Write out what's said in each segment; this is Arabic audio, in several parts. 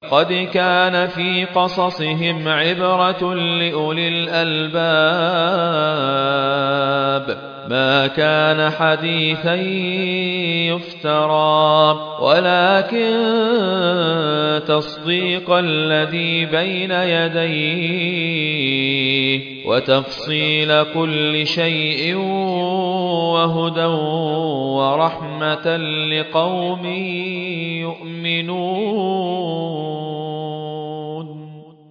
قد كان في قصصهم عبرة لأولي الألباب ما كان حديثا يفترى ولكن تصديق الذي بين يديه وتفصيل كل شيء وهدى ورحمة لقوم يؤمنون.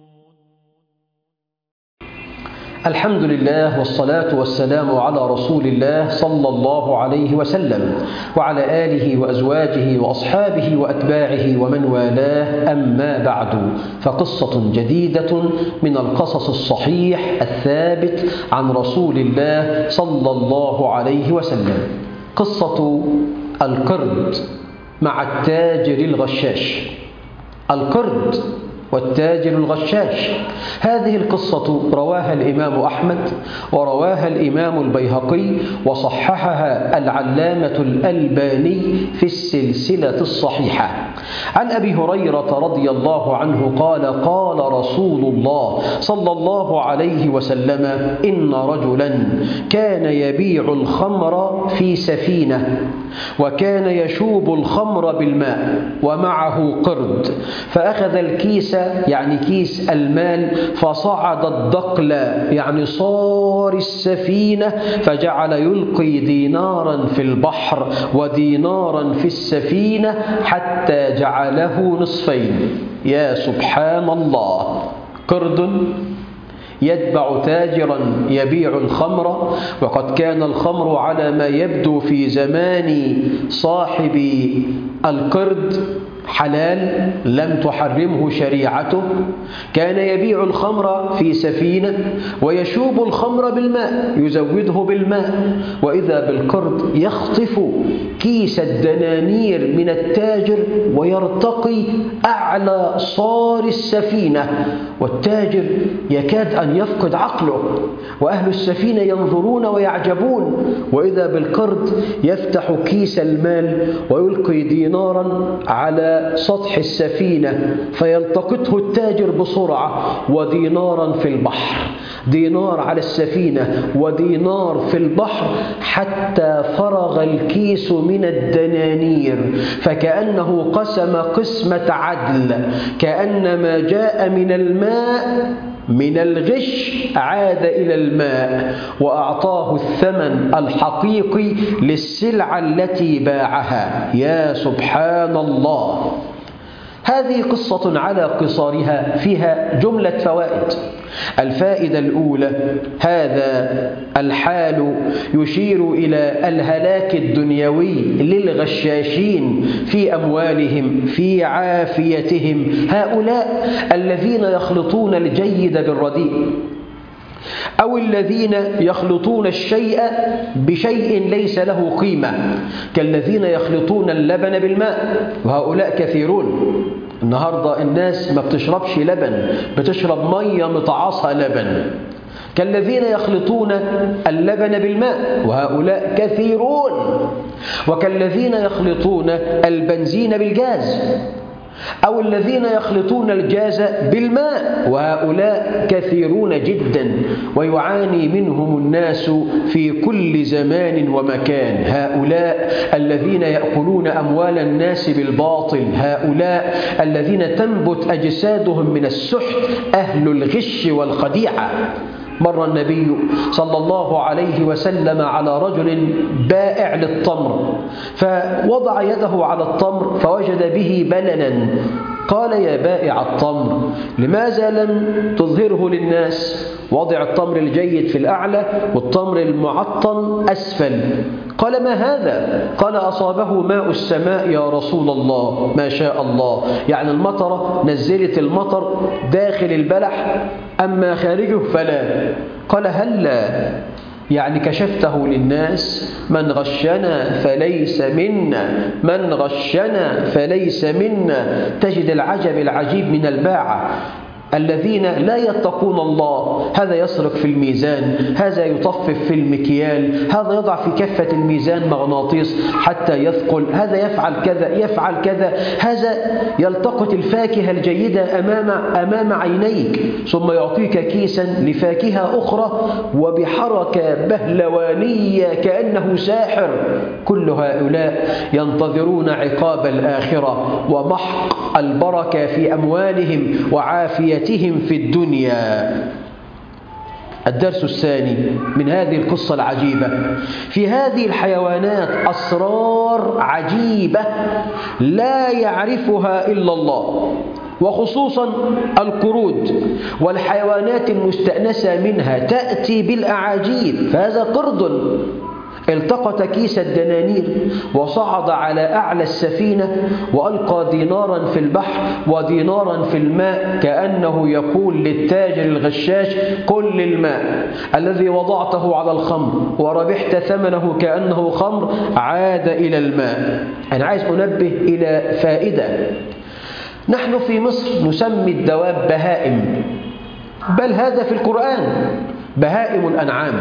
الحمد لله والصلاة والسلام على رسول الله صلى الله عليه وسلم وعلى آله وأزواجه وأصحابه وأتباعه ومن والاه، أما بعد، فقصة جديدة من القصص الصحيح الثابت عن رسول الله صلى الله عليه وسلم، قصة القرد مع التاجر الغشاش. القرد والتاجر الغشاش، هذه القصة رواها الإمام أحمد ورواها الإمام البيهقي وصححها العلامة الألباني في السلسلة الصحيحة. عن أبي هريرة رضي الله عنه قال: قال رسول الله صلى الله عليه وسلم: إن رجلا كان يبيع الخمر في سفينة وكان يشوب الخمر بالماء ومعه قرد، فأخذ الكيس يعني كيس المال فصعد الدقل يعني صار السفينة فجعل يلقي دينارا في البحر ودينارا في السفينة حتى جعله نصفين. يا سبحان الله، قرد يتبع تاجرا يبيع الخمر، وقد كان الخمر على ما يبدو في زمان صاحب القرد حلال لم تحرمه شريعته. كان يبيع الخمر في سفينة ويشوب الخمر بالماء، يزوده بالماء، وإذا بالقرد يخطف كيس الدنانير من التاجر ويرتقي أعلى صار السفينة، والتاجر يكاد أن يفقد عقله وأهل السفينة ينظرون ويعجبون، وإذا بالقرد يفتح كيس المال ويلقي دينارا على سطح السفينة فيلتقطه التاجر بسرعة، ودينارا في البحر، دينار على السفينة ودينار في البحر، حتى فرغ الكيس من الدنانير، فكأنه قسم قسمة عدل، كأن ما جاء من الماء من الغش عاد إلى الماء وأعطاه الثمن الحقيقي للسلعة التي باعها. يا سبحان الله، هذه قصة على قصارها فيها جملة فوائد. الفائدة الأولى: هذا الحال يشير إلى الهلاك الدنيوي للغشاشين في أموالهم في عافيتهم، هؤلاء الذين يخلطون الجيد بالرديء، أو الذين يخلطون الشيء بشيء ليس له قيمة، كالذين يخلطون اللبن بالماء، وهؤلاء كثيرون. النهاردة الناس ما بتشربش لبن، بتشرب مية متعاصة لبن. كالذين يخلطون اللبن بالماء، وهؤلاء كثيرون. وكالذين يخلطون البنزين بالجاز، أو الذين يخلطون الجاز بالماء، وهؤلاء كثيرون جدا ويعاني منهم الناس في كل زمان ومكان. هؤلاء الذين يأكلون أموال الناس بالباطل، هؤلاء الذين تنبت أجسادهم من السحت، أهل الغش والخديعة. مر النبي صلى الله عليه وسلم على رجل بائع للتمر، فوضع يده على التمر فوجد به بللا. قال: يا بائع التمر، لماذا لم تظهره للناس؟ وضع التمر الجيد في الأعلى والتمر المعطن أسفل. قال: ما هذا؟ قال: أصابه ماء السماء يا رسول الله. ما شاء الله، يعني المطر نزلت المطر داخل البلح، أما خارجه فلا. قال: هلا يعني كشفته للناس؟ من غشنا فليس منا، من غشنا فليس منا. تجد العجب العجيب من الباعة، الذين لا يتقون الله، هذا يسرق في الميزان، هذا يطفف في المكيال، هذا يضع في كفة الميزان مغناطيس حتى يثقل، هذا يفعل كذا يفعل كذا، هذا يلتقط الفاكهة الجيدة أمام عينيك ثم يعطيك كيسا لفاكهة أخرى وبحركة بهلوانية كأنه ساحر. كل هؤلاء ينتظرون عقاب الآخرة ومحق البركة في أموالهم وعافيتهم في الدنيا. الدرس الثاني من هذه القصة العجيبة: في هذه الحيوانات أسرار عجيبة لا يعرفها إلا الله، وخصوصا القرود والحيوانات المستأنسة منها تأتي بالأعاجيب. فهذا قرد التقط كيس الدنانير وصعد على أعلى السفينة وألقى دينارا في البحر ودينارا في الماء، كأنه يقول للتاجر الغشاش: كل الماء الذي وضعته على الخمر وربحت ثمنه كأنه خمر عاد إلى الماء. أنا عايز أنبه إلى فائدة. نحن في مصر نسمي الدواب بهائم، بل هذا في القرآن، بهائم الأنعام،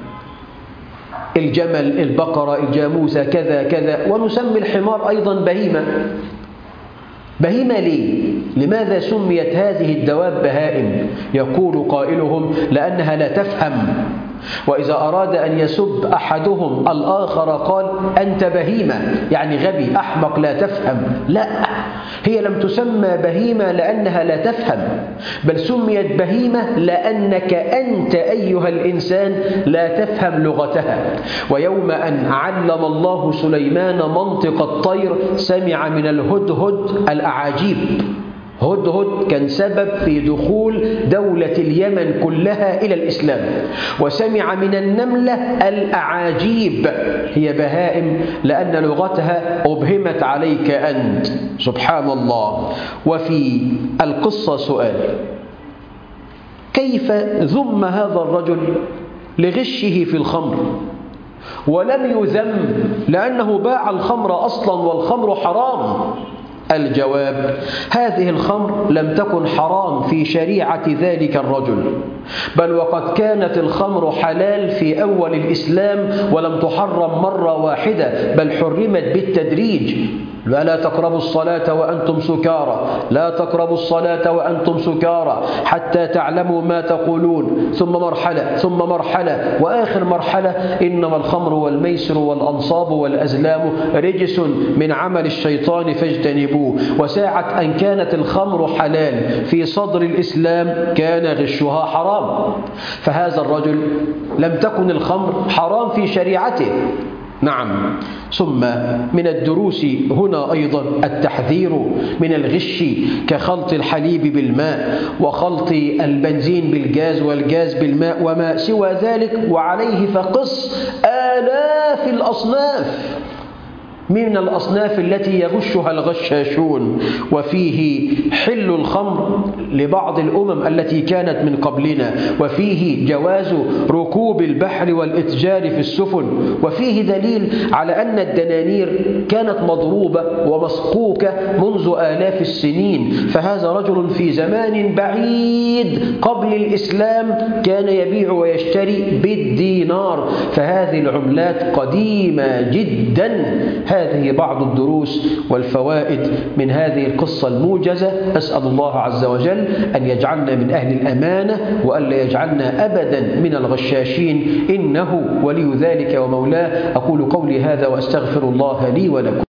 الجمل، البقرة، الجاموسة، كذا كذا، ونسمي الحمار أيضا بهيمة. بهيمة ليه؟ لماذا سميت هذه الدواب بهائم؟ يقول قائلهم: لأنها لا تفهم، وإذا أراد أن يسب أحدهم الآخر قال: أنت بهيمة، يعني غبي أحمق لا تفهم. لا، هي لم تسمى بهيمة لأنها لا تفهم، بل سميت بهيمة لأنك أنت أيها الإنسان لا تفهم لغتها. ويوم أن علم الله سليمان منطق الطير سمع من الهدهد الأعاجيب. هدهد كان سبب في دخول دولة اليمن كلها إلى الإسلام، وسمع من النملة الأعاجيب، هي بهائم لأن لغتها أبهمت عليك أنت. سبحان الله. وفي القصة سؤال: كيف ذم هذا الرجل لغشه في الخمر ولم يذم لأنه باع الخمر أصلا والخمر حرام؟ الجواب: هذه الخمر لم تكن حرام في شريعة ذلك الرجل، بل وقد كانت الخمر حلال في أول الإسلام ولم تحرم مرة واحدة، بل حرمت بالتدريج. ولا تقربوا الصلاة وأنتم سكارى، لا تقربوا الصلاة وأنتم سكارى حتى تعلموا ما تقولون، ثم مرحلة ثم مرحلة، وآخر مرحلة: إنما الخمر والميسر والأنصاب والأزلام رجس من عمل الشيطان فاجتنبوه. وساعة أن كانت الخمر حلال في صدر الإسلام كان غشها حرام. فهذا الرجل لم تكن الخمر حرام في شريعته. نعم. ثم من الدروس هنا أيضا التحذير من الغش كخلط الحليب بالماء وخلط البنزين بالجاز والجاز بالماء وما سوى ذلك، وعليه فقس آلاف الأصناف من الأصناف التي يغشها الغشاشون. وفيه حل الخمر لبعض الأمم التي كانت من قبلنا، وفيه جواز ركوب البحر والإتجار في السفن، وفيه دليل على أن الدنانير كانت مضروبة ومصكوكة منذ آلاف السنين. فهذا رجل في زمان بعيد قبل الإسلام كان يبيع ويشتري بالدينار، فهذه العملات قديمة جدا. هذه بعض الدروس والفوائد من هذه القصة الموجزة. أسأل الله عز وجل أن يجعلنا من أهل الأمانة وأن لا يجعلنا أبدا من الغشاشين، إنه ولي ذلك ومولاه. أقول قولي هذا وأستغفر الله لي ولكم.